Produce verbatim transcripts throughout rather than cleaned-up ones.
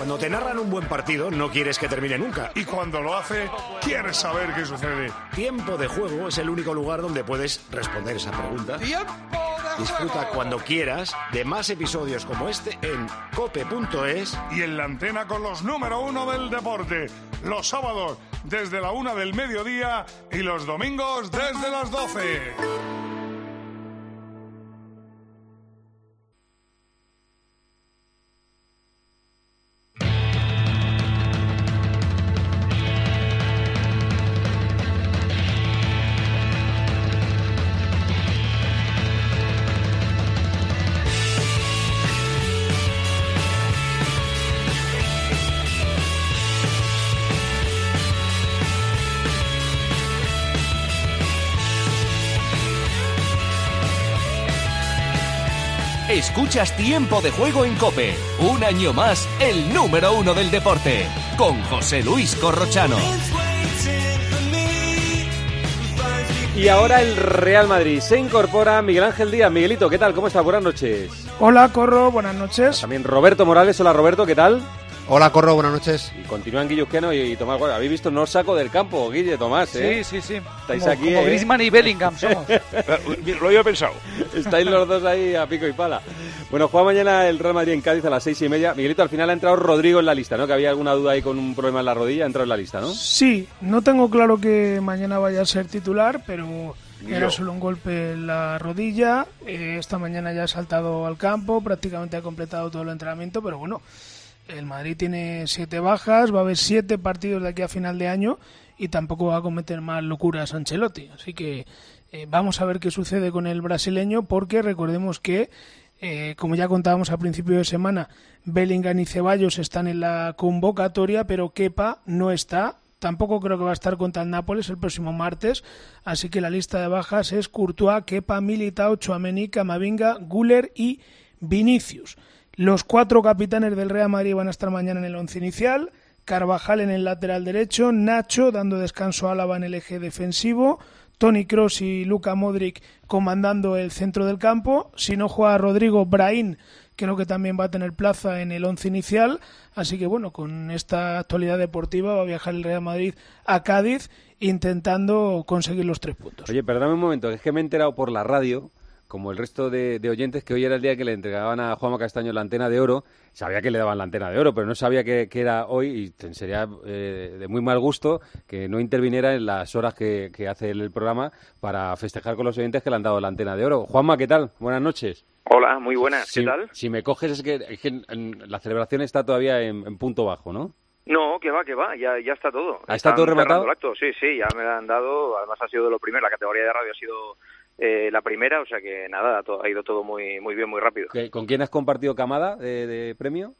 Cuando te narran un buen partido, no quieres que termine nunca. Y cuando lo hace, quieres saber qué sucede. Tiempo de Juego es el único lugar donde puedes responder esa pregunta. ¡Tiempo de Disfruta juego! cuando quieras de más episodios como este en cope punto es. Y en la antena con los número uno del deporte. Los sábados desde la una del mediodía y los domingos desde las doce. Escuchas Tiempo de Juego en COPE. Un año más, el número uno del deporte. Con José Luis Corrochano. Y ahora el Real Madrid. Se incorpora Miguel Ángel Díaz. Miguelito, ¿qué tal? ¿Cómo estás? Buenas noches. Hola, Corro. Buenas noches. También Roberto Morales. Hola, Roberto. ¿Qué tal? Hola, Corro, buenas noches. Y continúan Guilluzquiano y, y Tomás Guardia. ¿Habéis visto? No os saco del campo, Guille, Tomás, ¿eh? Sí, sí, sí. Estáis como, aquí, como ¿eh? Griezmann y Bellingham somos. Lo había pensado. Estáis los dos ahí a pico y pala. Bueno, juega mañana el Real Madrid en Cádiz a las seis y media. Miguelito, al final ha entrado Rodrigo en la lista, ¿no? Que había alguna duda ahí con un problema en la rodilla. Ha entrado en la lista, ¿no? Sí, no tengo claro que mañana vaya a ser titular, pero Yo. era solo un golpe en la rodilla. Eh, esta mañana ya ha saltado al campo, prácticamente ha completado todo el entrenamiento, pero bueno, el Madrid tiene siete bajas, va a haber siete partidos de aquí a final de año y tampoco va a cometer más locuras Ancelotti. Así que eh, vamos a ver qué sucede con el brasileño, porque recordemos que, eh, como ya contábamos a principio de semana, Bellingham y Ceballos están en la convocatoria, pero Kepa no está. Tampoco creo que va a estar contra el Nápoles el próximo martes, así que la lista de bajas es Courtois, Kepa, Militao, Tchouaméni, Camavinga, Güler y Vinicius. Los cuatro capitanes del Real Madrid van a estar mañana en el once inicial: Carvajal en el lateral derecho, Nacho dando descanso a Álava en el eje defensivo, Toni Kroos y Luka Modric comandando el centro del campo. Si no juega Rodrigo, Brahim, creo que también va a tener plaza en el once inicial. Así que bueno, con esta actualidad deportiva va a viajar el Real Madrid a Cádiz intentando conseguir los tres puntos. Oye, perdóname un momento, es que me he enterado por la radio, como el resto de, de oyentes, que hoy era el día que le entregaban a Juanma Castaño la antena de oro. Sabía que le daban la antena de oro, pero no sabía que, que era hoy, y sería eh, de muy mal gusto que no interviniera en las horas que, que hace el programa para festejar con los oyentes que le han dado la antena de oro. Juanma, ¿qué tal? Buenas noches. Hola, muy buenas. Si, ¿Qué tal? Si me coges es que, es que en, la celebración está todavía en, en punto bajo, ¿no? No, que va, que va, ya, ya está todo. ¿Ah, está todo rematado? El acto. Sí, sí, ya me la han dado, además ha sido de lo primero, la categoría de radio ha sido eh, la primera, o sea que nada, ha, to- ha ido todo muy muy bien, muy rápido. ¿Qué- ¿Con quién has compartido camada de, de premio?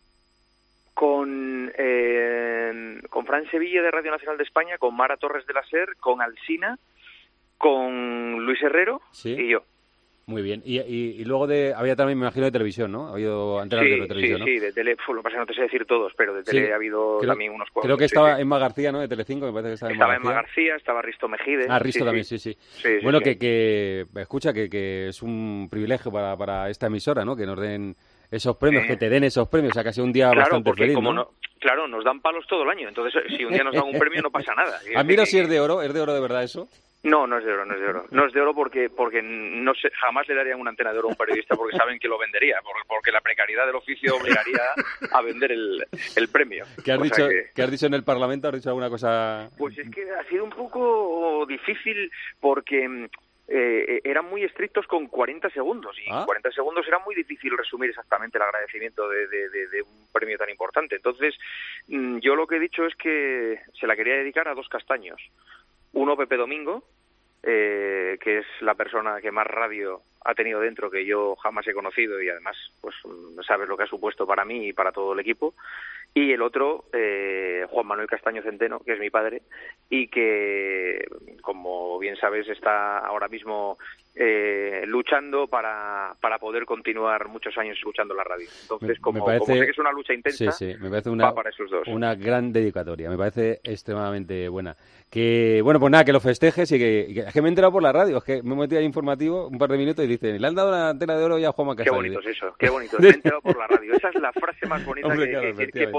Con, eh, con Fran Sevilla de Radio Nacional de España, con Mara Torres de la SER, con Alsina, con Luis Herrero Sí. y yo. Muy bien. Y, y, y luego de había también, me imagino, de televisión, ¿no? Ha habido antenas Sí, de televisión, sí, ¿no? sí, de tele, uf, lo que pasa es que no te sé decir todos, pero de tele Sí, ha habido creo- también unos cuantos. Creo que sí, estaba sí. Emma García, ¿no? De Telecinco, me parece que estaba, Estaba Emma Emma García. García, estaba Risto Mejide. Ah, Risto también, sí, sí. Sí, sí, bueno, sí. Que, que escucha, que, que es un privilegio para, para esta emisora, ¿no? Que nos den esos premios, Sí. que te den esos premios, o sea, que ha sido un día Claro, bastante porque feliz, como ¿no? no, claro, nos dan palos todo el año, entonces si un día nos dan un premio no pasa nada. Admiro si es de oro, ¿es de oro de verdad eso? No, no es de oro, no es de oro. No es de oro porque porque no sé, jamás le darían una antena de oro a un periodista porque saben que lo vendería, por- porque la precariedad del oficio obligaría a vender el, el premio. ¿Qué has, O sea dicho, que- ¿Qué has dicho en el Parlamento? ¿Has dicho alguna cosa? Pues es que ha sido un poco difícil porque eh, eran muy estrictos con cuarenta segundos y Ah. en cuarenta segundos era muy difícil resumir exactamente el agradecimiento de, de, de, de un premio tan importante. Entonces, mm, yo lo que he dicho es que se la quería dedicar a dos castaños. Uno, Pepe Domingo, eh, que es la persona que más radio ha tenido dentro que yo jamás he conocido y además pues sabes lo que ha supuesto para mí y para todo el equipo. Y el otro, eh, Juan Manuel Castaño Centeno, que es mi padre y que, como bien sabes, está ahora mismo eh, luchando para, para poder continuar muchos años escuchando la radio. Entonces, Me- me como, parece- como sé que es una lucha intensa, Sí, sí, me parece una, va para esos dos. una gran dedicatoria, me parece extremadamente buena. Que, bueno, pues nada, que lo festejes y que, y que- es que me he enterado por la radio, es que me he metido ahí informativo un par de minutos y dicen, le han dado la antena de oro ya a Juanma Qué Castaño. bonito es eso, qué bonito. Me he enterado por la radio. Esa es la frase más bonita Hombre, que, claro, que- que efectivamente.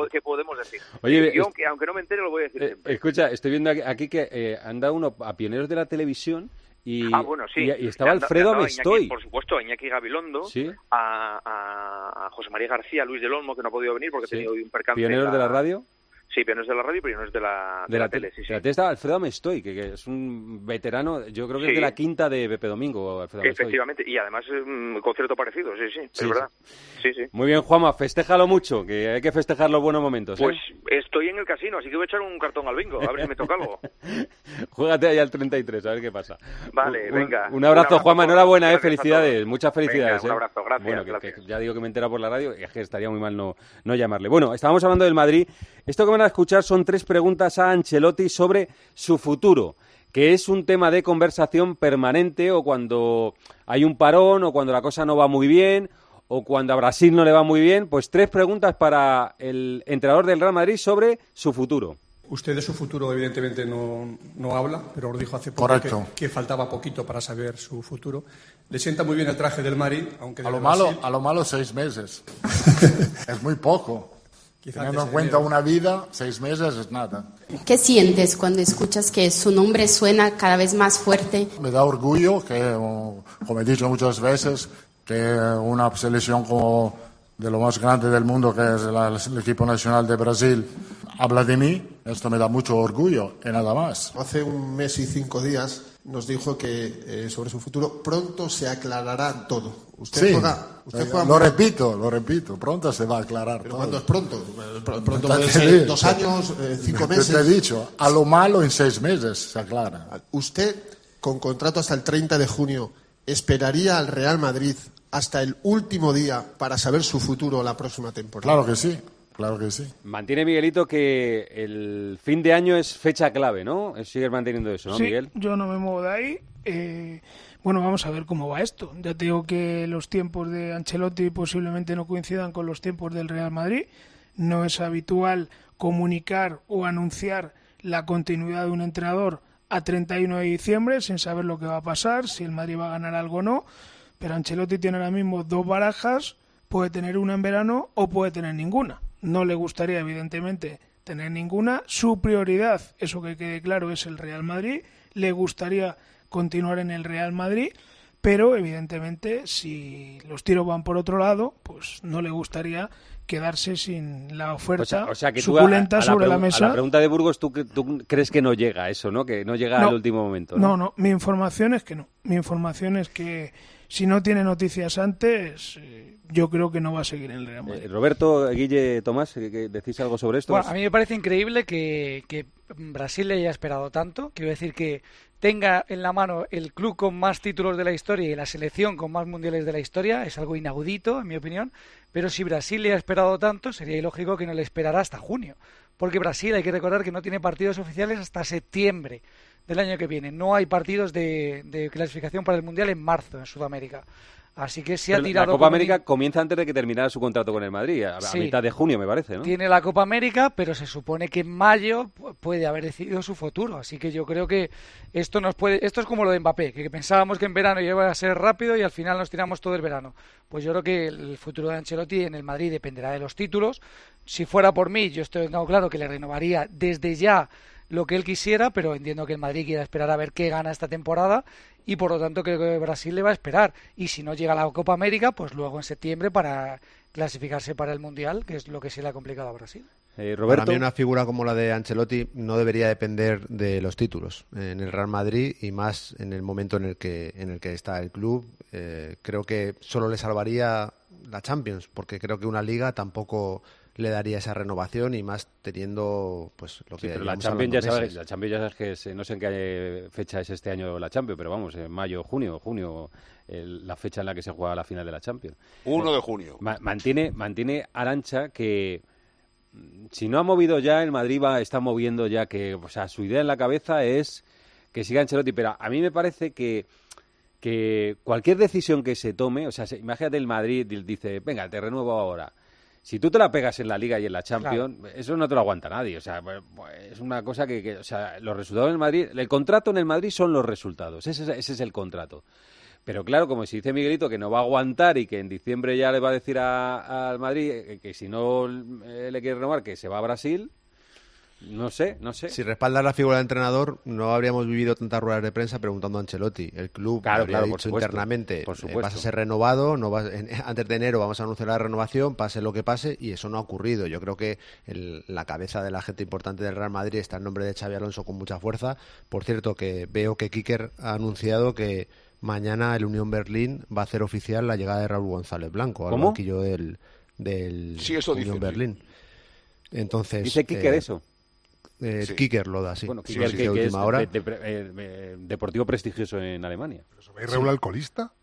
po- qué podemos decir. Oye, Yo, es- aunque, aunque no me entere, lo voy a decir Eh, siempre. escucha, estoy viendo aquí, aquí que eh, han dado uno a pioneros de la televisión y, Ah, bueno, sí. y, y estaba Le han da- Alfredo le han dado a Iñaki, Amestoy. por supuesto, a Iñaki Gabilondo, Sí. a, a, a José María García, Luis del Olmo, que no ha podido venir porque Sí. ha tenido un percance. Pioneros en de la radio. Sí, pioneros de la radio, pioneros de la, de De la, la, tele, tele, sí, de sí. la tele estaba Alfredo Amestoy, que, que es un veterano, yo creo que es Sí. de la quinta de Pepe Domingo, Alfredo Amestoy. Efectivamente, y además un concierto parecido, sí, sí, Sí, es verdad. Sí, sí. Muy bien, Juanma, festéjalo mucho, que hay que festejar los buenos momentos. ¿eh? Pues estoy en el casino, así que voy a echar un cartón al bingo, a ver si me toca algo. Juégate ahí al treinta y tres, a ver qué pasa. Vale, Un- venga. Un, un abrazo, Juanma, enhorabuena, eh, Gracias a felicidades, todos. muchas felicidades. Venga, un eh. abrazo, gracias, Bueno, que, gracias. que ya digo que me entera por la radio y es que estaría muy mal no, no llamarle. Bueno, estábamos hablando del Madrid. Esto que van a escuchar son tres preguntas a Ancelotti sobre su futuro, que es un tema de conversación permanente o cuando hay un parón o cuando la cosa no va muy bien o cuando a Brasil no le va muy bien, pues tres preguntas para el entrenador del Real Madrid sobre su futuro. Usted de su futuro evidentemente no, no habla, pero os dijo hace poco Correcto. que, que faltaba poquito para saber su futuro. Le sienta muy bien el traje del Madrid, aunque A del lo malo, Brasil, a lo malo seis meses. Es muy poco. quizá Teniendo en antes de cuenta enero. una vida, seis meses es nada. ¿Qué sientes cuando escuchas que su nombre suena cada vez más fuerte? Me da orgullo que, oh, como he dicho muchas veces, que una selección como de lo más grande del mundo, que es la- el equipo nacional de Brasil, habla de mí. Esto me da mucho orgullo y nada más. Hace un mes y cinco días nos dijo que eh, sobre su futuro pronto se aclarará todo. Usted Sí, juega, usted eh, juega lo muy- repito, lo repito. Pronto se va a aclarar Pero todo. ¿cuándo es pronto? Eh, pr- Pronto Ya puede te ser digo. dos años, eh, cinco Yo meses. te he dicho, a lo malo en seis meses se aclara. Usted, con contrato hasta el treinta de junio, ¿esperaría al Real Madrid hasta el último día para saber su futuro la próxima temporada? Claro que sí, claro que sí. Mantiene Miguelito que el fin de año es fecha clave, ¿no? Sigues manteniendo eso, ¿no, Sí, Miguel? yo no me muevo de ahí. Eh, bueno, vamos a ver cómo va esto. Ya te digo que los tiempos de Ancelotti posiblemente no coincidan con los tiempos del Real Madrid. No es habitual comunicar o anunciar la continuidad de un entrenador a treinta y uno de diciembre sin saber lo que va a pasar, si el Madrid va a ganar algo o no. Pero Ancelotti tiene ahora mismo dos barajas, puede tener una en verano o puede tener ninguna. No le gustaría, evidentemente, tener ninguna. Su prioridad, eso que quede claro, es el Real Madrid. Le gustaría continuar en el Real Madrid, pero evidentemente si los tiros van por otro lado, pues no le gustaría quedarse sin la oferta O sea, o sea que tú a- suculenta a la sobre la pregu- mesa. A la pregunta de Burgos, ¿tú, cre- tú crees que no llega eso, ¿no? Que no llega No. al último momento. No, no, mi información es que no. Mi información es que si no tiene noticias antes, eh, yo creo que no va a seguir en el Real Madrid. Eh, Roberto, Guille, Tomás, ¿que- que ¿decís algo sobre esto? Bueno, a mí me parece increíble que, que Brasil le haya esperado tanto. Quiero decir que tenga en la mano el club con más títulos de la historia y la selección con más mundiales de la historia. Es algo inaudito, en mi opinión. Pero si Brasil le ha esperado tanto, sería ilógico que no le esperara hasta junio. Porque Brasil, hay que recordar que no tiene partidos oficiales hasta septiembre del año que viene. No hay partidos de, de clasificación para el Mundial en marzo en Sudamérica. Así que se ha Pero tirado... la Copa como América di- comienza antes de que terminara su contrato con el Madrid, a, a Sí. mitad de junio, me parece, ¿no? Tiene la Copa América, pero se supone que en mayo pu- puede haber decidido su futuro. Así que yo creo que esto nos puede, esto es como lo de Mbappé, que pensábamos que en verano iba a ser rápido y al final nos tiramos todo el verano. Pues yo creo que el futuro de Ancelotti en el Madrid dependerá de los títulos. Si fuera por mí, yo estoy tengo claro que le renovaría desde ya lo que él quisiera, pero entiendo que el Madrid quiera esperar a ver qué gana esta temporada y por lo tanto creo que Brasil le va a esperar. Y si no llega a la Copa América, pues luego en septiembre para clasificarse para el Mundial, que es lo que se le ha complicado a Brasil. Eh, Roberto. Para mí una figura como la de Ancelotti no debería depender de los títulos en el Real Madrid y más en el momento en el que en el que está el club. Eh, creo que solo le salvaría la Champions, porque creo que una liga tampoco le daría esa renovación y más teniendo pues lo Sí, que pero la llevamos Champions, ya hablando sabes, meses. la Champions ya sabes que es, no sé en qué fecha es este año la Champions, pero vamos, en mayo, junio, junio, el- la fecha en la que se juega la final de la Champions. uno de junio. Ma- mantiene, mantiene Arantxa que mm, si no ha movido ya, el Madrid va, está moviendo ya, que, o sea, su idea en la cabeza es que siga Ancelotti, pero a mí me parece que que cualquier decisión que se tome, o sea, se- imagínate el Madrid di- dice, venga, te renuevo ahora. Si tú te la pegas en la Liga y en la Champions, eso no te lo aguanta nadie. O sea, pues, es una cosa que, que, o sea, los resultados en el Madrid, el contrato en el Madrid son los resultados. Ese es, ese es el contrato. Pero claro, como si dice Miguelito que no va a aguantar y que en diciembre ya le va a decir al Madrid que, que si no eh, le quiere renovar, que se va a Brasil... No sé, no sé. Si respalda la figura del entrenador, no habríamos vivido tantas ruedas de prensa preguntando a Ancelotti. El club claro, habría claro, dicho por supuesto, internamente, por eh, vas a ser renovado, no vas, en, antes de enero vamos a anunciar la renovación, pase lo que pase, y eso no ha ocurrido. Yo creo que el, la cabeza de la gente importante del Real Madrid está el nombre de Xabi Alonso con mucha fuerza. Por cierto, que veo que Kicker ha anunciado que mañana el Unión Berlín va a hacer oficial la llegada de Raúl González Blanco al banquillo del, del sí, eso Unión dice, Berlín. Entonces, ¿dice Kicker eh, eso? Eh, sí. Kicker lo da, sí. Bueno, sí, Kicker sí, que, de que es última hora. de, de, de, eh, deportivo prestigioso en Alemania. ¿Hay Raúl alcoholista?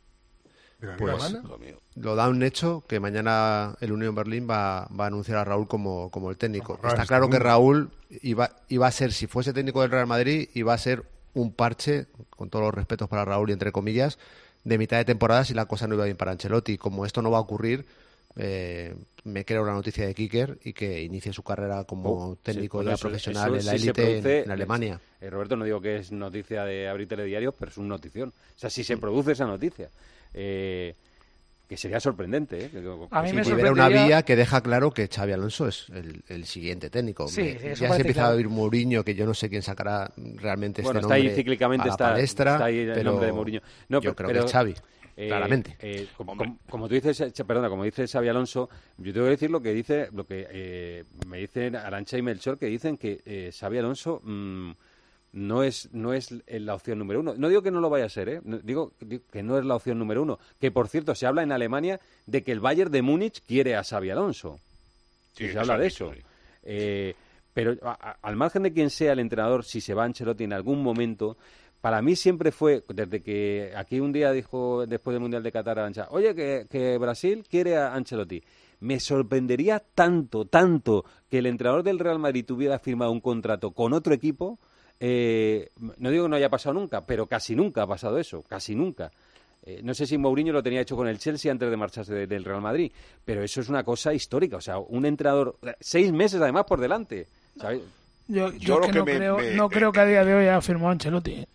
Pues lo da un hecho que mañana el Unión Berlín va, va a anunciar a Raúl como, como el técnico. No, Está es claro que mundo. Raúl iba, iba a ser, si fuese técnico del Real Madrid, iba a ser un parche, con todos los respetos para Raúl y entre comillas, de mitad de temporada si la cosa no iba bien para Ancelotti. Como esto no va a ocurrir, eh, me creo la noticia de Kicker y que inicie su carrera como Oh, técnico sí, ya bueno, eso- profesional eso en la sí se élite produce, en, en Alemania. Eh, Roberto, no digo que es noticia de abrir telediarios, pero es una notición. O sea, si se produce esa noticia, eh, que sería sorprendente. ¿eh? Que, A mí Sí, me que hubiera una sorprendería- vía que deja claro que Xabi Alonso es el, el siguiente técnico. Sí, Me- sí, eso ya se parece empieza claro. a oír Mourinho, que yo no sé quién sacará realmente Bueno, este está nombre ahí cíclicamente, a la está, palestra, está ahí el pero nombre de Mourinho. No, yo pero- creo pero, que es Xavi, eh, claramente. eh, como, como- como tú dices, eh, perdona, como dice Xabi Alonso, yo tengo que decir lo que dice, lo que eh, me dicen Arantxa y Melchor, que dicen que eh, Xabi Alonso mm, no es no es la opción número uno. No digo que no lo vaya a ser, ¿eh? No- digo, digo que no es la opción número uno. Que, por cierto, se habla en Alemania de que el Bayern de Múnich quiere a Xabi Alonso. Sí, Y se eso habla han de dicho, eso. sí. Eh, pero a- a- al margen de quien sea el entrenador, si se va Ancelotti en algún momento, para mí siempre fue, desde que aquí un día dijo, después del Mundial de Qatar, Arantxa, oye, que, que Brasil quiere a Ancelotti. Me sorprendería tanto, tanto, que el entrenador del Real Madrid tuviera firmado un contrato con otro equipo. Eh, no digo que no haya pasado nunca, pero casi nunca ha pasado eso, casi nunca. Eh, no sé si Mourinho lo tenía hecho con el Chelsea antes de marcharse de- del Real Madrid, pero eso es una cosa histórica. O sea, un entrenador, seis meses además por delante, ¿sabes? Yo, yo, Yo es lo que que no, me- creo, me- no me- creo que a día de hoy haya firmado Ancelotti. ¿eh?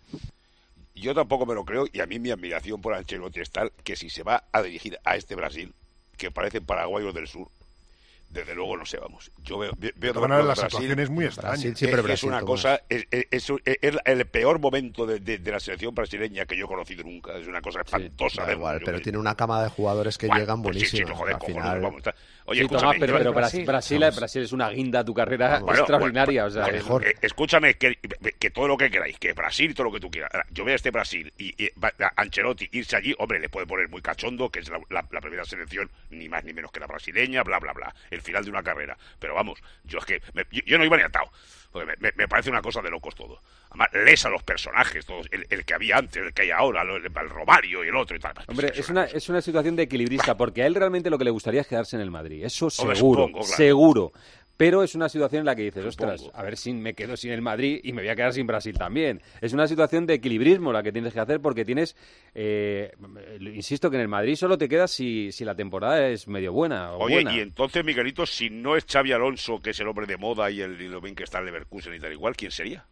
Yo tampoco me lo creo, y a mí mi admiración por Ancelotti es tal que si se va a dirigir a este Brasil, que parecen paraguayos del sur, desde luego no sé, vamos. Yo veo, ve- veo De todas maneras, la Brasil, situación es muy extraña. Brasil es, siempre que es Brasil, una Tomás. cosa, es, es- es- es el peor momento de, de- de la selección brasileña que yo he conocido nunca. Es una cosa espantosa. Da de- igual, yo pero que- tiene una cama de jugadores que Bueno, llegan pues sí, sí, buenísimos. joder, Al cojonudo, final, vamos, está- Oye, Sí, escúchame, Tomás, pero, yo- pero Brasil. Brasil, Brasil, Brasil es una guinda a tu carrera Bueno, extraordinaria. bueno, o sea, bueno, es- eh, escúchame, que, que todo lo que queráis, que Brasil y todo lo que tú quieras. Ahora, yo veo a este Brasil y, y va- a Ancelotti irse allí, hombre, le puede poner muy cachondo, que es la, la- la primera selección, ni más ni menos que la brasileña, bla, bla, bla, el final de una carrera. Pero vamos, yo es que me- yo, yo no iba ni atado, porque me, me- me parece una cosa de locos todo. Además, lees a los personajes, todos, el, el que había antes, el que hay ahora, el, el Romario y el otro y tal. Hombre, es una, es una situación de equilibrista, porque a él realmente lo que le gustaría es quedarse en el Madrid. Eso Hombre, seguro, supongo, claro. seguro. Pero es una situación en la que dices, Supongo. ostras, a ver si me quedo sin el Madrid y me voy a quedar sin Brasil también. Es una situación de equilibrismo la que tienes que hacer, porque tienes, eh, insisto, que en el Madrid solo te quedas si, si la temporada es medio buena. O Oye, buena. y entonces, Miguelito, si no es Xavi Alonso, que es el hombre de moda y, el, y lo bien que está el Leverkusen y tal igual, ¿quién sería?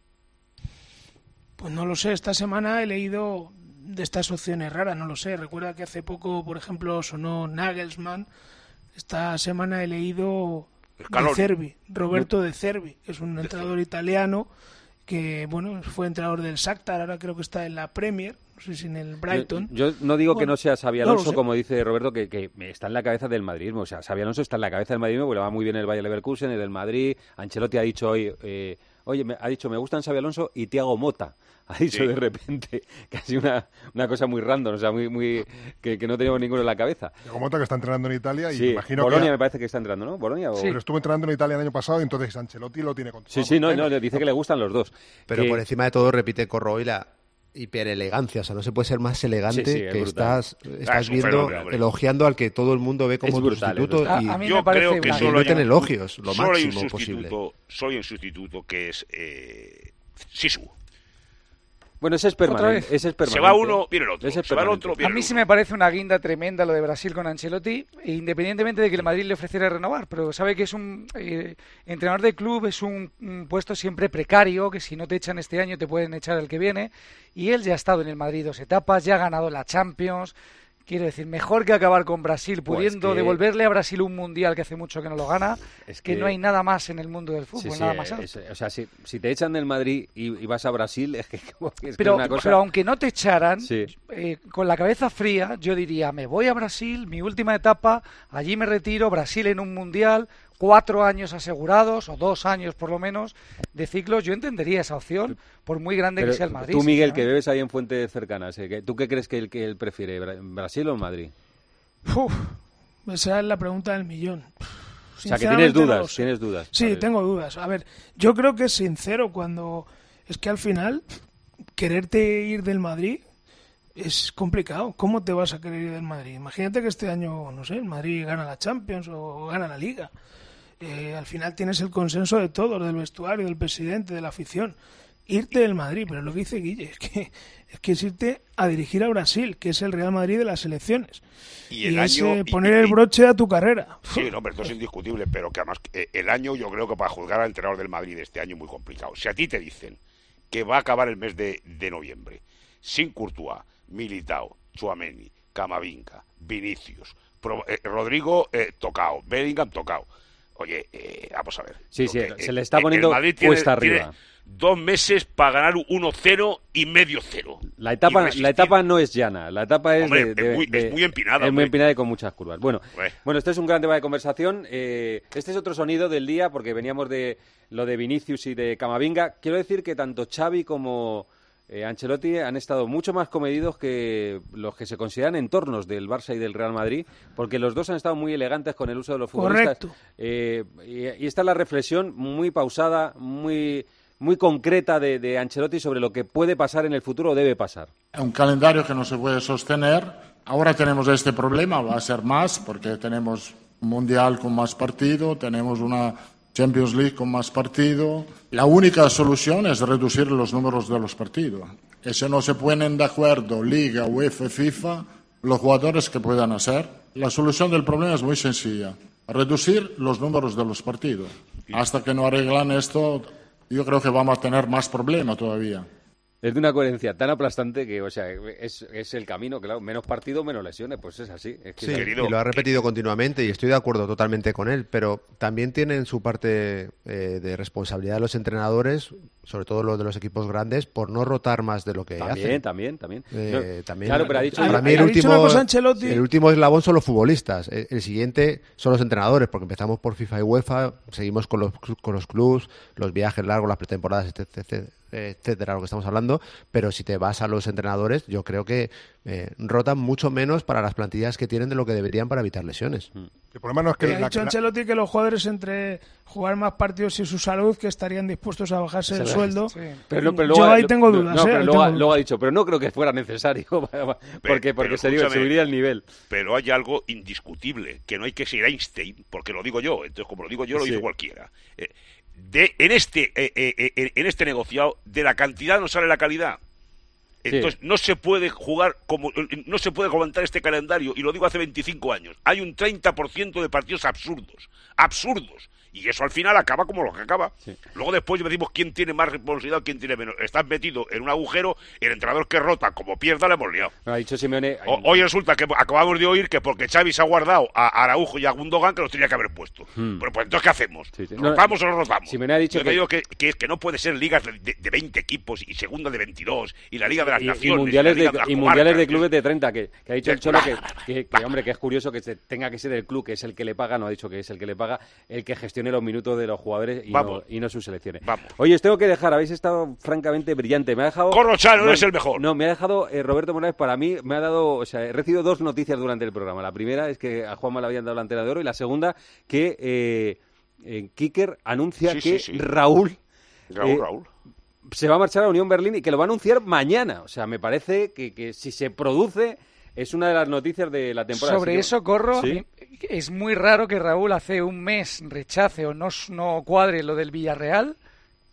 Pues no lo sé, esta semana he leído de estas opciones raras, no lo sé. Recuerda que hace poco, por ejemplo, sonó Nagelsmann. Esta semana he leído de Scaloni. Cervi, Roberto De Cervi, que es un entrenador italiano que, bueno, fue entrenador del Shakhtar, ahora creo que está en la Premier, no sé si en el Brighton. Yo, yo no digo que Bueno, no sea Xavi no lo Alonso, sé. como dice Roberto, que, que está en la cabeza del madridismo. O sea, Xavi Alonso está en la cabeza del madridismo porque le va muy bien el Bayer Leverkusen, el del Madrid. Ancelotti ha dicho hoy, eh, oye, me, ha dicho, me gustan Xavi Alonso y Thiago Motta. Ha dicho Sí. de repente, casi una, una cosa muy random, o sea, muy, muy que, que no teníamos ninguno en la cabeza. Diego Mota, que está entrenando en Italia y Sí, imagino Bolonia que... me parece que está entrando, ¿no? ¿Bolonia o...? Pero estuvo entrenando en Italia el año pasado y entonces Ancelotti lo tiene controlado. Sí, sí, no, Venga. no, le dice que le gustan los dos. Pero Que- por encima de todo repite Corroy la hiperelegancia, o sea, no se puede ser más elegante Sí, sí, es que brutal. estás, Ah, estás es un viendo, fenómeno, hombre. elogiando al que todo el mundo ve como Es tu brutal, es sustituto brutal. y A- a mí Yo me parece creo que una- solo hay, Convierte en un- elogios, lo solo hay un máximo sustituto, posible. solo hay un sustituto que es eh, Sisu. Bueno, ese es permanente. Ese es permanente. Se va uno, viene el otro. Ese es Se va el otro, viene A mí el sí uno. me parece una guinda tremenda lo de Brasil con Ancelotti, e independientemente de que el Madrid le ofreciera renovar, pero sabe que es un eh, entrenador de club, es un, un puesto siempre precario, que si no te echan este año te pueden echar el que viene, y él ya ha estado en el Madrid dos etapas, ya ha ganado la Champions. Quiero decir, mejor que acabar con Brasil, pudiendo Pues que... devolverle a Brasil un mundial que hace mucho que no lo gana, es que, que no hay nada más en el mundo del fútbol, sí, sí, nada más alto. Es, o sea, si, si te echan del Madrid y, y vas a Brasil, es que es pero, una cosa... pero aunque no te echaran, sí. eh, con la cabeza fría, yo diría, me voy a Brasil, mi última etapa, allí me retiro, Brasil en un mundial, cuatro años asegurados, o dos años por lo menos, de ciclos, yo entendería esa opción, por muy grande pero que sea el Madrid. Tú, Miguel, que bebes ahí en fuentes cercanas, ¿eh? ¿tú qué crees que él, que él prefiere, Brasil o Madrid? Uf, esa es la pregunta del millón. O sea, que tienes dudas, no tienes dudas. Sí, vale. tengo dudas. A ver, yo creo que es sincero cuando... Es que al final, quererte ir del Madrid es complicado. ¿Cómo te vas a querer ir del Madrid? Imagínate que este año, no sé, el Madrid gana la Champions o gana la Liga. Eh, al final tienes el consenso de todos, del vestuario, del presidente, de la afición. Irte del Madrid, pero lo que dice Guille es que es que es irte a dirigir a Brasil, que es el Real Madrid de las elecciones. Y, el y es año, eh, y, poner y, el broche a tu carrera. Sí, no, pero esto es indiscutible, pero que además eh, el año yo creo que para juzgar al entrenador del Madrid este año es muy complicado. Si a ti te dicen que va a acabar el mes de, de noviembre sin Courtois, Militao, Tchouaméni, Camavinga, Vinicius, Pro, eh, Rodrigo eh, tocado, Bellingham tocado. Oye, eh, vamos a ver. Sí, sí, que, se le está poniendo cuesta tiene, arriba. Tiene dos meses para ganar uno cero y medio cero. La etapa, la etapa no es llana, la etapa es, hombre, de, de, es, muy, de, es muy empinada. Es muy empinada y con muchas curvas. Bueno, Hombre. bueno, este es un gran tema de conversación. Eh, este es otro sonido del día porque veníamos de lo de Vinicius y de Camavinga. Quiero decir que tanto Xavi como eh, Ancelotti han estado mucho más comedidos que los que se consideran entornos del Barça y del Real Madrid, porque los dos han estado muy elegantes con el uso de los futbolistas. Correcto. Eh, y, y esta es la reflexión muy pausada, muy... muy concreta de, de Ancelotti sobre lo que puede pasar en el futuro o debe pasar. Un calendario que no se puede sostener. Ahora tenemos este problema, va a ser más, porque tenemos un Mundial con más partido, tenemos una Champions League con más partido. La única solución es reducir los números de los partidos. Y si no se ponen de acuerdo Liga, UEFA, FIFA, los jugadores que puedan hacer. La solución del problema es muy sencilla. Reducir los números de los partidos. Hasta que no arreglan esto, yo creo que vamos a tener más problemas todavía. Es de una coherencia tan aplastante que, o sea, es, es el camino, claro, menos partido, menos lesiones, pues es así. Es que sí, es y lo ha repetido continuamente y estoy de acuerdo totalmente con él, pero también tienen su parte eh, de responsabilidad de los entrenadores, sobre todo los de los equipos grandes, por no rotar más de lo que también, hacen. También, también, eh, no, también. Claro, pero ha dicho... Para ha, mí el ha último, cosa, Ancelotti... el último eslabón son los futbolistas, el, el siguiente son los entrenadores, porque empezamos por FIFA y UEFA, seguimos con los, con los clubs, los viajes largos, las pretemporadas, etcétera, etcétera. etcétera, lo que estamos hablando, pero si te vas a los entrenadores, yo creo que eh, rotan mucho menos para las plantillas que tienen de lo que deberían para evitar lesiones. El problema no es que... Ha dicho Ancelotti que los jugadores entre jugar más partidos y su salud que estarían dispuestos a bajarse el sueldo. Sí. Pero, pero luego, yo ahí tengo dudas. No, ¿eh? pero ahí luego, tengo ha, dudas. luego ha dicho, pero no creo que fuera necesario, porque, porque se subiría el nivel. Pero hay algo indiscutible, que no hay que ser Einstein, porque lo digo yo, entonces como lo digo yo, lo sí. dice cualquiera. Eh, De, en este eh, eh, en este negociado de la cantidad no sale la calidad. Entonces sí. no se puede jugar como no se puede comentar este calendario, y lo digo hace veinticinco años. Hay un treinta por ciento de partidos absurdos, absurdos. Y eso al final acaba como lo que acaba. Sí. Luego después decimos quién tiene más responsabilidad, quién tiene menos. Estás metido en un agujero, el entrenador que rota, como pierda, le hemos liado. No, ha dicho Simeone... O, hoy resulta que acabamos de oír que porque Xavi se ha guardado a Araujo y a Gundogan, que los tenía que haber puesto. Hmm. Pero pues entonces, ¿qué hacemos? Sí, sí. ¿Rotamos no, o no rotamos? Simeone ha dicho Yo que... te digo que, que, que no puede ser ligas de, de, de veinte equipos y segunda de veintidós y la Liga de las y, Naciones. Y mundiales, y la Liga de, de, y mundiales de clubes de treinta, que, que ha dicho el Cholo que, que, que, hombre, que es curioso que se tenga que ser el club, que es el que le paga, no ha dicho que es el que le paga, el que gestione los minutos de los jugadores y, no, y no sus selecciones. Vamos. Oye, os tengo que dejar, habéis estado francamente brillante. Me ha dejado... Corrochano, no, eres el mejor. No, me ha dejado eh, Roberto Morales, para mí, me ha dado, o sea, he recibido dos noticias durante el programa. La primera es que a Juanma le habían dado la antena de oro, y la segunda, que eh, eh, Kicker anuncia sí, que sí, sí. Raúl... Raúl, eh, Raúl. se va a marchar a Unión Berlín y que lo va a anunciar mañana. O sea, me parece que, que si se produce... Es una de las noticias de la temporada. Sobre que... eso, Corro, ¿Sí? es muy raro que Raúl hace un mes rechace o no, no cuadre lo del Villarreal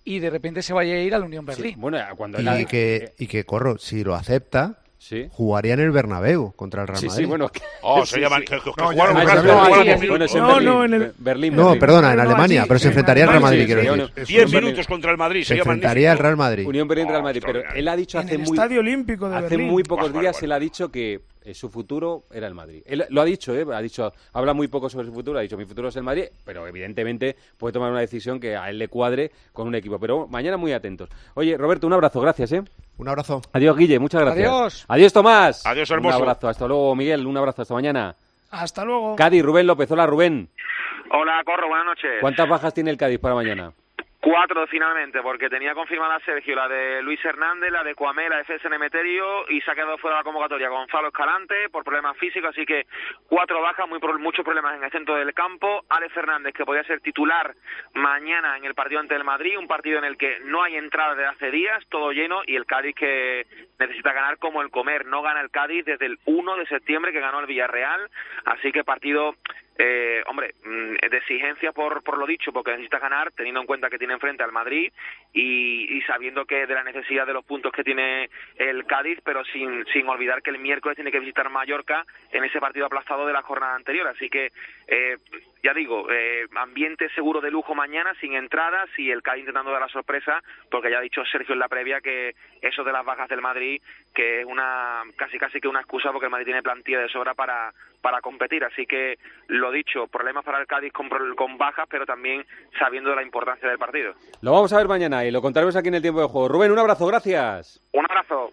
y de repente se vaya a ir al Unión Berlín. Sí, bueno, cuando y, la... que, y que Corro, si lo acepta, sí. jugaría en el Bernabéu contra el Real Madrid. Sí, sí, bueno. Oh, sí, se llaman... sí. Que, que, que no, jugaron ya, un ya, rato, ya, jugaron ya, diez Bueno, minutos. es en No, Berlín, no, en el- Berlín, No, Berlín. perdona, en No, Alemania, allí, pero se en enfrentaría al Real Alemania, Madrid, sí, quiero sí, decir. sí, sí. diez Unión minutos contra el Madrid. Se Sería enfrentaría al Real Madrid. Unión Berlín, Real Madrid. Oh, Pero él ha dicho En hace el muy... Estadio Olímpico de Hace Berlín. muy pocos Vale, días vale, él ha dicho que eh, su futuro era el Madrid. Él lo ha dicho, ¿eh? Ha dicho, habla muy poco sobre su futuro, ha dicho mi futuro es el Madrid, pero evidentemente puede tomar una decisión que a él le cuadre con un equipo. Pero mañana muy atentos. Oye, Roberto, un abrazo, gracias, ¿eh? Un abrazo. Adiós, Guille, muchas gracias. Adiós. Adiós, Tomás. Adiós, hermoso. Un abrazo, hasta luego, Miguel, un abrazo, hasta mañana. Hasta luego. Cádiz, Rubén López, hola, Rubén. Hola, Corro, buenas noches. ¿Cuántas bajas tiene el Cádiz para mañana? Cuatro finalmente, porque tenía confirmada Sergio, la de Luis Hernández, la de Cuamé, la de César Emeterio, y se ha quedado fuera de la convocatoria Gonzalo Escalante por problemas físicos, así que cuatro bajas, muy pro- muchos problemas en el centro del campo. Alex Fernández, que podría ser titular mañana en el partido ante el Madrid, un partido en el que no hay entrada desde hace días, todo lleno, y el Cádiz que necesita ganar como el comer. No gana el Cádiz desde el uno de septiembre que ganó el Villarreal, así que partido... Eh, hombre, de exigencia por por lo dicho, porque necesita ganar, teniendo en cuenta que tiene enfrente al Madrid y, y sabiendo que de la necesidad de los puntos que tiene el Cádiz, pero sin sin olvidar que el miércoles tiene que visitar Mallorca en ese partido aplazado de la jornada anterior. Así que, eh, ya digo, eh, ambiente seguro de lujo mañana, sin entradas, y el Cádiz intentando dar la sorpresa, porque ya ha dicho Sergio en la previa que eso de las bajas del Madrid, que es una casi casi que una excusa, porque el Madrid tiene plantilla de sobra para para competir. Así que, lo dicho, problemas para el Cádiz con, con bajas, pero también sabiendo de la importancia del partido. Lo vamos a ver mañana y lo contaremos aquí en el tiempo de juego. Rubén, un abrazo, gracias. Un abrazo.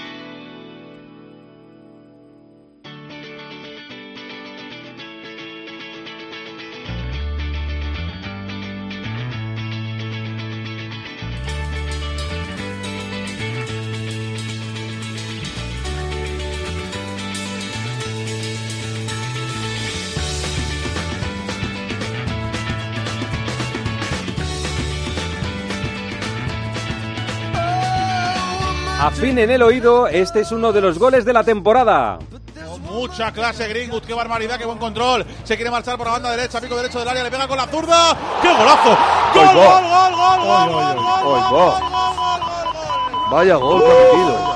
Afinen el oído, este es uno de los goles de la temporada. Con mucha clase Greenwood, qué barbaridad, qué buen control. Se quiere marchar por la banda derecha, pico derecho del área, le pega con la zurda. ¡Qué golazo! ¡Gol, gol, gol, gol, gol, gol, gol, gol, gol, gol! Vaya gol que ha metido.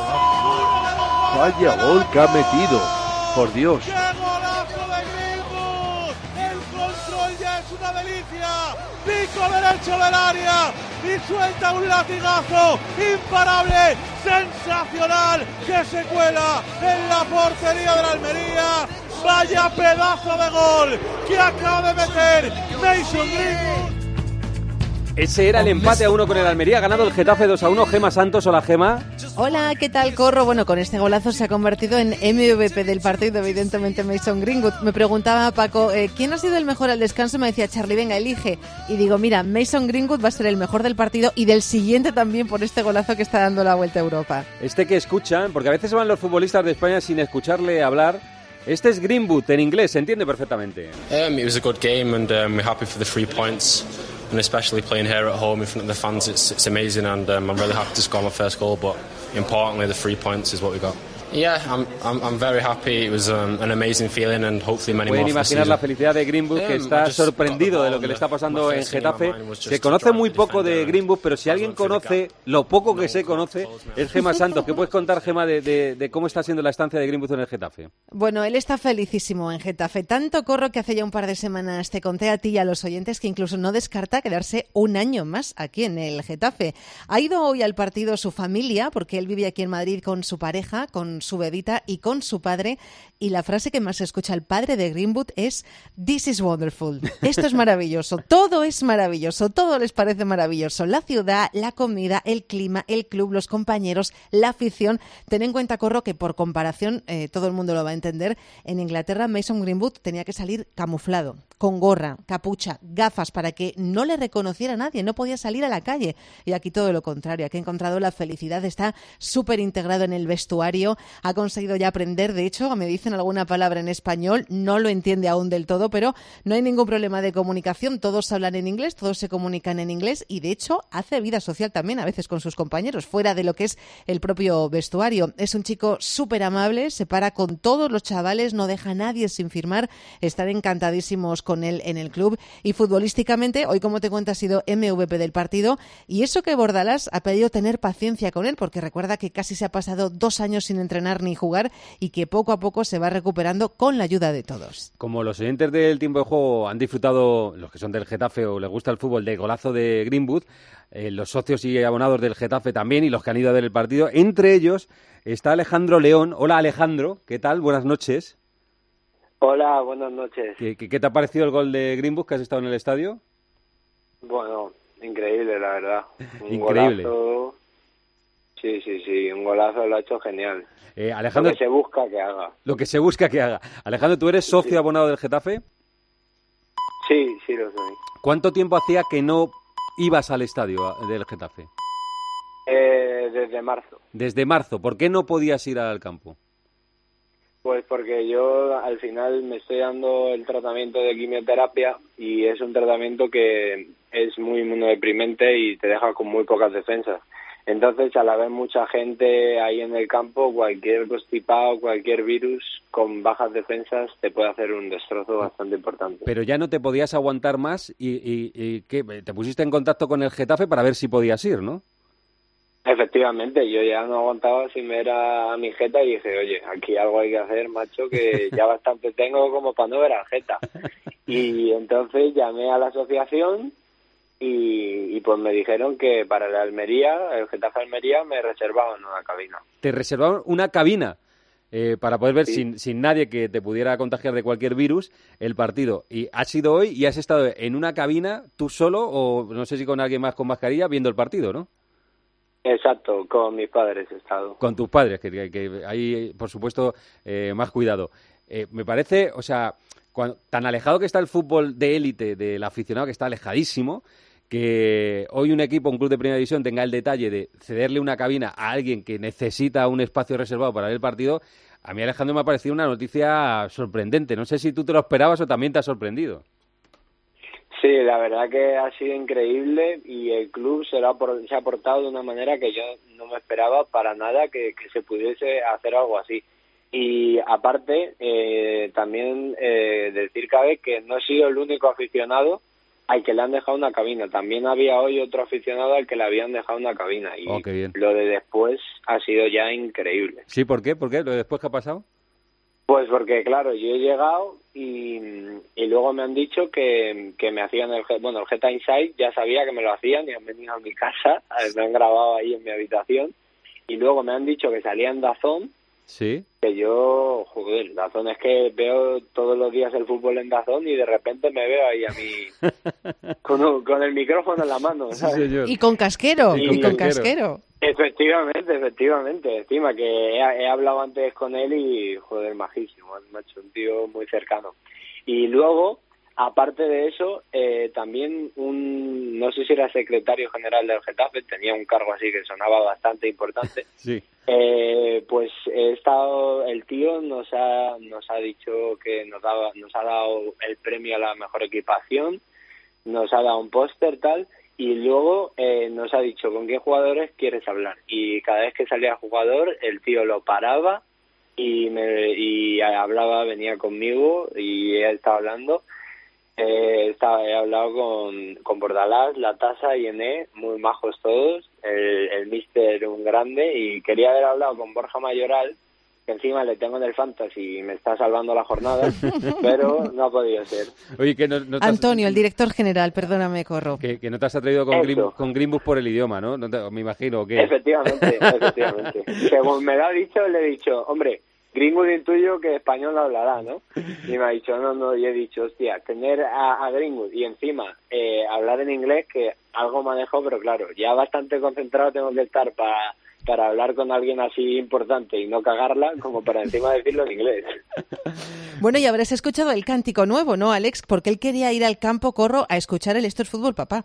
Vaya gol que ha metido. Por Dios. ¡Qué golazo de Greenwood! El control ya es una delicia. Pico derecho del área y suelta un latigazo imparable, sensacional, que se cuela en la portería de la Almería. Vaya pedazo de gol que acaba de meter Mason Greenwood. Ese era el empate a uno con el Almería, ganado el Getafe dos a uno. Gema Santos, hola Gema. Hola, ¿qué tal, Corro? Bueno, con este golazo se ha convertido en M V P del partido, evidentemente Mason Greenwood. Me preguntaba Paco, eh, ¿quién ha sido el mejor al descanso? Me decía Charlie, venga, elige. Y digo, mira, Mason Greenwood va a ser el mejor del partido y del siguiente también por este golazo que está dando la vuelta a Europa. Este que escuchan, porque a veces se van los futbolistas de España sin escucharle hablar. Este es Greenwood, en inglés, se entiende perfectamente. Um, it was a good game and um, we're happy for the three points. And especially playing here at home in front of the fans, it's, it's amazing, and um, I'm really happy to score my first goal, but importantly the three points is what we got. Yeah, I'm, I'm, I'm very happy. It was um, an amazing feeling and hopefully many more. Pueden imaginar la felicidad de Greenwood, que está sorprendido de lo que le está pasando en Getafe. Se conoce muy poco de Greenwood, pero si alguien conoce lo poco que se conoce es Gema Santos. ¿Qué puedes contar, Gema, de, de, de cómo está siendo la estancia de Greenwood en el Getafe? Bueno, él está felicísimo en Getafe. Tanto, Corro, que hace ya un par de semanas te conté a ti y a los oyentes que incluso no descarta quedarse un año más aquí en el Getafe. Ha ido hoy al partido su familia, porque él vive aquí en Madrid con su pareja, con su bebita y con su padre, y la frase que más se escucha al padre de Greenwood es "This is wonderful". Esto es maravilloso, todo es maravilloso, todo les parece maravilloso. La ciudad, la comida, el clima, el club, los compañeros, la afición. Ten en cuenta, Corro, que por comparación, eh, todo el mundo lo va a entender, en Inglaterra Mason Greenwood tenía que salir camuflado, con gorra, capucha, gafas, para que no le reconociera a nadie, no podía salir a la calle. Y aquí todo lo contrario, aquí ha encontrado la felicidad, está súper integrado en el vestuario, ha conseguido ya aprender. De hecho, me dicen alguna palabra en español, no lo entiende aún del todo, pero no hay ningún problema de comunicación. Todos hablan en inglés, todos se comunican en inglés y, de hecho, hace vida social también a veces con sus compañeros, fuera de lo que es el propio vestuario. Es un chico súper amable, se para con todos los chavales, no deja a nadie sin firmar, están encantadísimos con él en el club. Y futbolísticamente, hoy, como te cuento, ha sido M V P del partido, y eso que Bordalás ha pedido tener paciencia con él, porque recuerda que casi se ha pasado dos años sin entrenar ni jugar y que poco a poco se va recuperando con la ayuda de todos. Como los oyentes del tiempo de juego han disfrutado, los que son del Getafe o les gusta el fútbol, del golazo de Greenwood, eh, los socios y abonados del Getafe también, y los que han ido a ver el partido, entre ellos está Alejandro León. Hola, Alejandro, ¿qué tal? Buenas noches. Hola, buenas noches. ¿Qué, qué, qué te ha parecido el gol de Greenwood, que has estado en el estadio? Bueno, increíble, la verdad. Un Increíble. Golazo... Sí, sí, sí, un golazo lo ha hecho genial. Eh, Alejandro, lo que se busca que haga. Lo que se busca que haga. Alejandro, ¿tú eres socio sí. abonado del Getafe? Sí, sí lo soy. ¿Cuánto tiempo hacía que no ibas al estadio del Getafe? Eh, desde marzo. Desde marzo. ¿Por qué no podías ir al campo? Pues porque yo al final me estoy dando el tratamiento de quimioterapia y es un tratamiento que es muy inmunodeprimente y te deja con muy pocas defensas. Entonces, al haber mucha gente ahí en el campo, cualquier constipado, cualquier virus con bajas defensas te puede hacer un destrozo bastante importante. Pero ya no te podías aguantar más y, y, y ¿qué? Te pusiste en contacto con el Getafe para ver si podías ir, ¿no? Efectivamente, yo ya no aguantaba sin ver a, a mi Jeta y dije, oye, aquí algo hay que hacer, macho, que ya bastante tengo como para no ver al Jeta. Y entonces llamé a la asociación y, y pues me dijeron que para el Almería, el Getafe Almería, me reservaban una cabina. Te reservaron una cabina eh, para poder ver Sí. sin, sin nadie que te pudiera contagiar de cualquier virus el partido. Y has ido hoy y has estado en una cabina tú solo o no sé si con alguien más con mascarilla viendo el partido, ¿no? Exacto, con mis padres he estado. Con tus padres, que, que, que hay, por supuesto, eh, más cuidado. Eh, me parece, o sea, cuando, tan alejado que está el fútbol de élite del aficionado, que está alejadísimo, que hoy un equipo, un club de primera división, tenga el detalle de cederle una cabina a alguien que necesita un espacio reservado para ver el partido, a mí, Alejandro, me ha parecido una noticia sorprendente. No sé si tú te lo esperabas o también te ha sorprendido. Sí, la verdad que ha sido increíble y el club se, lo ha, por, se ha portado de una manera que yo no me esperaba para nada que, que se pudiese hacer algo así. Y aparte, eh, también eh, decir cabe que no he sido el único aficionado al que le han dejado una cabina. También había hoy otro aficionado al que le habían dejado una cabina. Y Oh, qué bien. lo de después ha sido ya increíble. ¿Sí? ¿Por qué? ¿Por qué? ¿Lo de después qué ha pasado? Pues porque, claro, yo he llegado y, y luego me han dicho que, que me hacían el... Bueno, el Geta Inside ya sabía que me lo hacían y han venido a mi casa, me han grabado ahí en mi habitación y luego me han dicho que salía en DAZN. Sí. Que yo, joder, DAZN es que veo todos los días el fútbol en DAZN y de repente me veo ahí a mí con, un- con el micrófono en la mano, ¿sabes? Y con casquero, Y y con con casquero. Efectivamente, efectivamente. Encima que he, he hablado antes con él y, joder, majísimo, es macho, un tío muy cercano. Y luego, aparte de eso, eh, también un, no sé si era secretario general del Getafe, tenía un cargo así que sonaba bastante importante. Sí. Eh, pues he estado, el tío nos ha, nos ha dicho que nos daba, nos ha dado el premio a la mejor equipación, nos ha dado un póster tal, y luego eh, nos ha dicho con qué jugadores quieres hablar. Y cada vez que salía jugador, el tío lo paraba y me y hablaba, venía conmigo y he estado hablando. Eh, estaba, he hablado con, con Bordalás, La Tasa y Ené, muy majos todos, el, el míster un grande, y quería haber hablado con Borja Mayoral, que encima le tengo en el Fantasy y me está salvando la jornada, pero no ha podido ser. Oye, que no, no te has- Antonio, el director general, perdóname, Corro. que, que no te has atrevido con, Eso. Green, con Greenwood por el idioma, ¿no? No te- me imagino que... Efectivamente, efectivamente. Según me lo ha dicho, le he dicho, hombre, Greenwood intuyo que español no hablará, ¿no? Y me ha dicho, no, no, y he dicho, hostia, tener a, a Greenwood y encima eh, hablar en inglés, que algo manejo, pero claro, ya bastante concentrado tengo que estar para para hablar con alguien así importante y no cagarla, como para encima decirlo en inglés. Bueno, y habrás escuchado el cántico nuevo, ¿no, Alex? Porque él quería ir al campo, Corro, a escuchar el Esto es Fútbol, papá.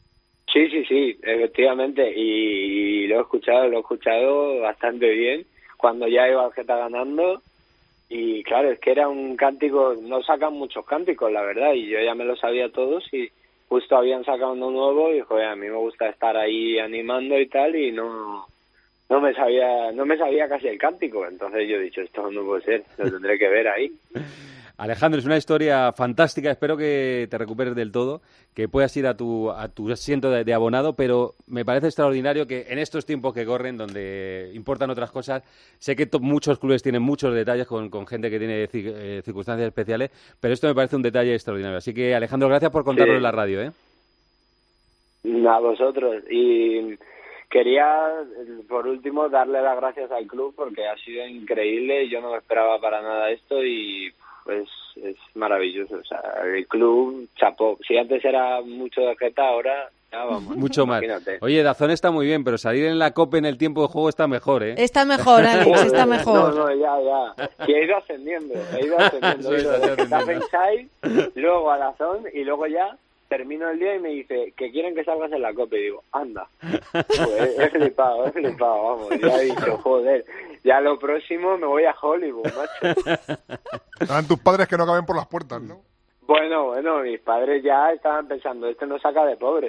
Sí, sí, sí, efectivamente, y, y lo he escuchado, lo he escuchado bastante bien. cuando ya iba el Geta ganando. Y claro, es que era un cántico, no sacan muchos cánticos, la verdad, y yo ya me lo sabía todos y justo habían sacado uno nuevo y joder, a mí me gusta estar ahí animando y tal y no no me sabía no me sabía casi el cántico, entonces yo he dicho, esto no puede ser, lo tendré que ver ahí. Alejandro, es una historia fantástica, espero que te recuperes del todo, que puedas ir a tu, a tu asiento de, de abonado, pero me parece extraordinario que en estos tiempos que corren, donde importan otras cosas, sé que to- muchos clubes tienen muchos detalles con, con gente que tiene ci- eh, circunstancias especiales, pero esto me parece un detalle extraordinario. Así que, Alejandro, gracias por contarlo Sí. en la radio, ¿eh? A vosotros. Y quería, por último, darle las gracias al club porque ha sido increíble, yo no me esperaba para nada esto y pues es maravilloso, o sea, el club chapó. Si antes era mucho de Geta, ahora ya vamos. Mucho más. Imagínate. Oye, Dazón está muy bien, pero salir en la COPE en el tiempo de juego está mejor, ¿eh? Está mejor, Alex, está mejor. No, no, ya, ya. Sí, he ido ascendiendo, he ido ascendiendo. Sí, He ido estás de Getafe ascendiendo. Inside, luego a Dazón y luego ya termino el día y me dice que quieren que salgas en la COPE y digo, anda. Pues he flipado, he flipado, vamos. Ya he dicho, joder, ya lo próximo me voy a Hollywood, macho. Eran tus padres que no caben por las puertas, ¿no? Bueno, bueno, mis padres ya estaban pensando, este nos saca de pobre.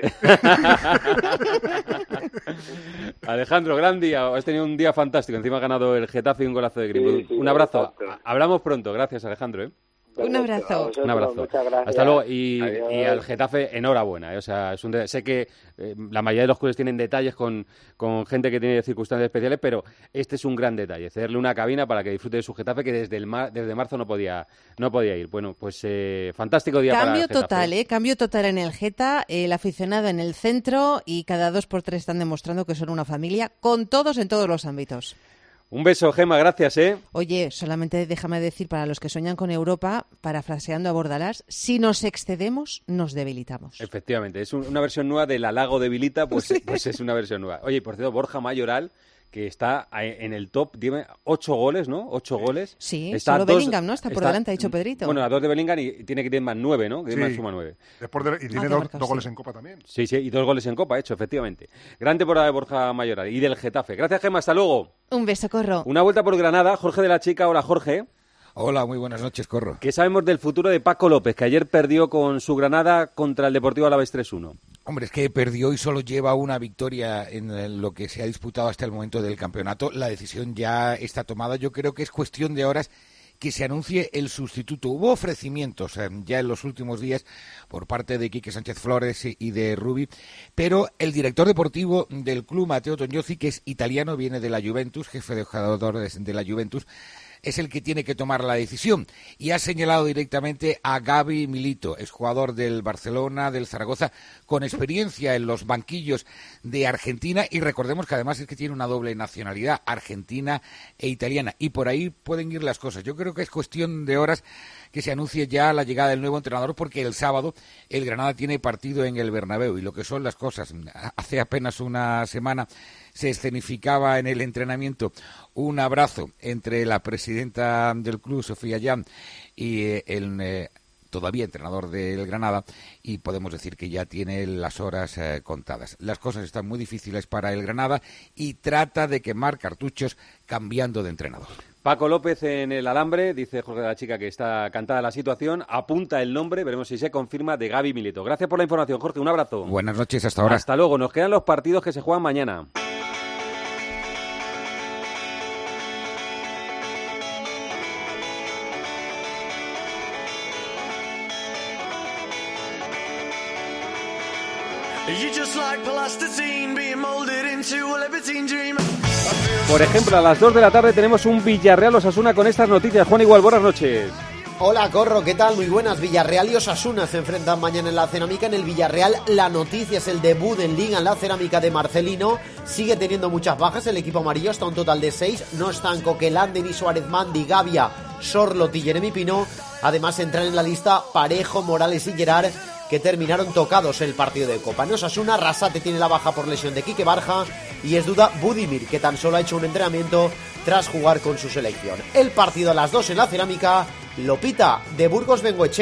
Alejandro, gran día. Has tenido un día fantástico. Encima ha ganado el Getafe y un golazo de Grifo. Sí, sí, un abrazo. exacto. Hablamos pronto. Gracias, Alejandro, ¿eh? Un abrazo. Un abrazo. Muchas gracias. Hasta luego. Y, Adiós. y al Getafe, enhorabuena. ¿eh? O sea, es un de- sé que eh, la mayoría de los clubes tienen detalles con, con gente que tiene circunstancias especiales, pero este es un gran detalle. Cederle una cabina para que disfrute de su Getafe, que desde el mar- desde marzo no podía no podía ir. Bueno, pues eh, fantástico día para Cambio el Getafe. total, ¿eh? Cambio total en el Geta, el aficionado en el centro y cada dos por tres están demostrando que son una familia con todos en todos los ámbitos. Un beso, Gema, gracias, ¿eh? Oye, solamente déjame decir para los que sueñan con Europa, parafraseando a Bordalás, si nos excedemos, nos debilitamos. Efectivamente, es un- una versión nueva del halago debilita, pues, pues es una versión nueva. Oye, por cierto, Borja Mayoral, que está a- en el top, tiene ocho goles, ¿no? Ocho goles. Sí, Está solo a dos- Bellingham, ¿no? Está por delante, ha dicho Pedrito. Bueno, a dos de Bellingham y tiene Griezmann nueve, ¿no? Griezmann Sí. suma nueve. Después de- y tiene Ah, que ha dos, marcado, dos goles sí. en Copa también. Sí, sí, y dos goles en Copa, hecho, efectivamente. Gran temporada de Borja Mayoral y del Getafe. Gracias, Gemma, hasta luego. Un beso, Corro. Una vuelta por Granada, Jorge de la Chica. Hola, Jorge. Hola, muy buenas noches, Corro. ¿Qué sabemos del futuro de Paco López, que ayer perdió con su Granada contra el Deportivo Alavés tres uno? Hombre, es que perdió y solo lleva una victoria en lo que se ha disputado hasta el momento del campeonato. La decisión ya está tomada. Yo creo que es cuestión de horas que se anuncie el sustituto. Hubo ofrecimientos eh, ya en los últimos días por parte de Quique Sánchez Flores y y de Rubi, pero el director deportivo del club, Matteo Tognozzi, que es italiano, viene de la Juventus, jefe de jugadores de la Juventus, es el que tiene que tomar la decisión y ha señalado directamente a Gaby Milito, exjugador del Barcelona, del Zaragoza, con experiencia en los banquillos de Argentina, y recordemos que además es que tiene una doble nacionalidad, argentina e italiana, y por ahí pueden ir las cosas. Yo creo que es cuestión de horas que se anuncie ya la llegada del nuevo entrenador, porque el sábado el Granada tiene partido en el Bernabéu, y lo que son las cosas, hace apenas una semana se escenificaba en el entrenamiento un abrazo entre la presidenta del club, Sofía Jan, y eh, el eh, todavía entrenador del Granada, y podemos decir que ya tiene las horas eh, contadas. Las cosas están muy difíciles para el Granada y trata de quemar cartuchos cambiando de entrenador. Paco López en el alambre, dice Jorge de la Chica que está cantada la situación, apunta el nombre, veremos si se confirma, de Gaby Milito. Gracias por la información, Jorge, un abrazo. Buenas noches, hasta ahora. Hasta luego, nos quedan los partidos que se juegan mañana. Por ejemplo, a las dos de la tarde tenemos un Villarreal Osasuna con estas noticias. Juan Igual, buenas noches. Hola, Corro, ¿qué tal? Muy buenas. Villarreal y Osasuna se enfrentan mañana en la Cerámica. En el Villarreal la noticia es el debut en Liga en la Cerámica de Marcelino. Sigue teniendo muchas bajas el equipo amarillo, hasta un total de seis. No están Coquelán, Denis Suárez Mandi, Gavia, Sorlot y Jeremy Pino. Además entran en la lista Parejo, Morales y Gerard, que terminaron tocados el partido de Copa. En Osasuna, Arrasate tiene la baja por lesión de Quique Barja y es duda Budimir, que tan solo ha hecho un entrenamiento tras jugar con su selección. El partido a las dos en la Cerámica lo pita de Burgos Bengoechea.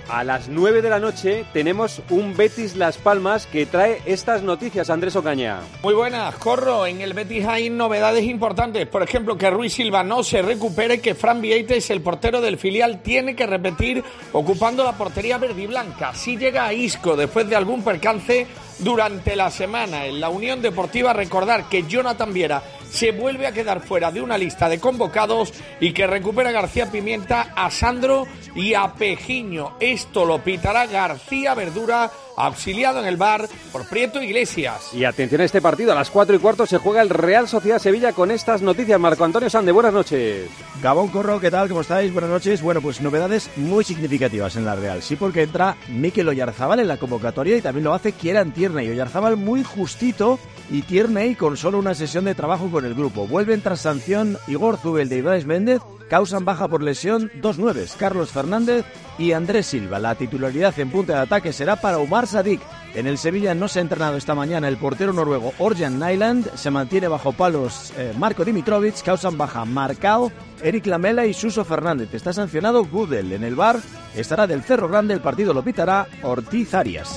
a las nueve de la noche tenemos un Betis Las Palmas que trae estas noticias, Andrés Ocaña. Muy buenas, Corro. En el Betis hay novedades importantes. Por ejemplo, que Ruiz Silva no se recupere, que Fran Vieites, el portero del filial, tiene que repetir ocupando la portería verde y blanca. Así llega a Isco después de algún percance durante la semana. En la Unión Deportiva, recordar que Jonathan Viera se vuelve a quedar fuera de una lista de convocados y que recupera García Pimienta a Sandro y a Pejiño. Esto lo pitará García Verdura, auxiliado en el V A R por Prieto Iglesias. Y atención a este partido, a las cuatro y cuarto se juega el Real Sociedad Sevilla con estas noticias. Marco Antonio Sande, buenas noches. Gabón, Corro, ¿qué tal? ¿Cómo estáis? Buenas noches. Bueno, pues novedades muy significativas en la Real. Sí, porque entra Mikel Oyarzábal en la convocatoria y también lo hace Kieran Tierney. Oyarzábal muy justito y Tierney con solo una sesión de trabajo con el grupo. Vuelven tras sanción Igor Zubel de Ibáñez Méndez, causan baja por lesión dos nueves, Carlos Fernández y Andrés Silva. La titularidad en punta de ataque será para Umar Sadik. En el Sevilla no se ha entrenado esta mañana el portero noruego Orjan Nyland, se mantiene bajo palos eh, Marko Dimitrovic, causan baja Marcao, Eric Lamela y Suso Fernández. Está sancionado Gudel. En el V A R estará del Cerro Grande, el partido lo pitará Ortiz Arias.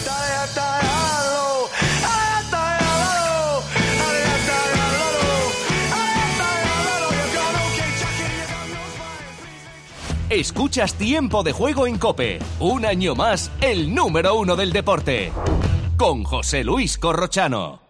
Escuchas Tiempo de Juego en COPE. Un año más, el número uno del deporte. Con José Luis Corrochano.